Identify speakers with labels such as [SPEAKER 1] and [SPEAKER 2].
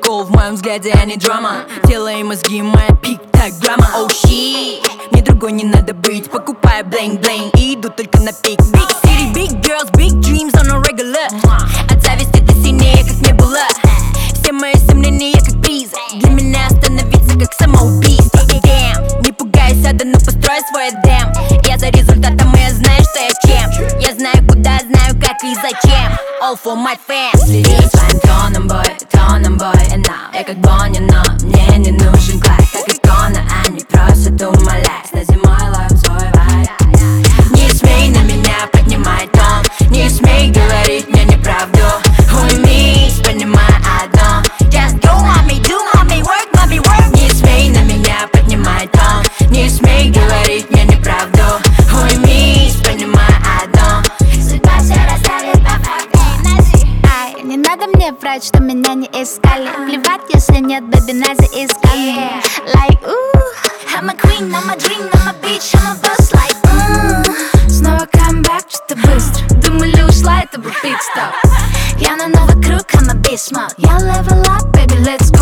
[SPEAKER 1] прикол в моем взгляде, а не драма. Тело и мозги, моя пиктограмма. Oh shit, мне другой не надо быть. Покупаю блейн-блейн и иду только на пик. Big city, big girls, big dreams on a regular. От зависти ты сильнее, как не было. Все мои сомнения, как приза. Для меня остановиться, как самоубийство. Damn, не пугайся, да ну построй свой эдем. Я за результатом, и я знаю, что я чем. Я знаю куда, знаю как и зачем. All for my fans. Следи за своим тоном, бой, and now я как Бонни, но мне не нужен класс. Как икона, они просят умолять. На зимой ловим свой вайб. Не смей на меня поднимать тон. Не смей говорить мне неправду. Уймись, понимай одно. Just do mommy, work. Не смей на меня поднимать тон. Не смей говорить мне неправду. Уймись, понимай одно. Судьба все расставит по факту.
[SPEAKER 2] Ай, не надо мне врать, что меня не искали. Плевать, если нет, baby, на заискали. Like, I'm a queen, I'm a dream, I'm a bitch, I'm a boss, like, снова камбэк, что-то быстро. Думали, ушла, это был пит-стоп. Я на новый круг, I'm a beast mode. Я level up, baby, let's go.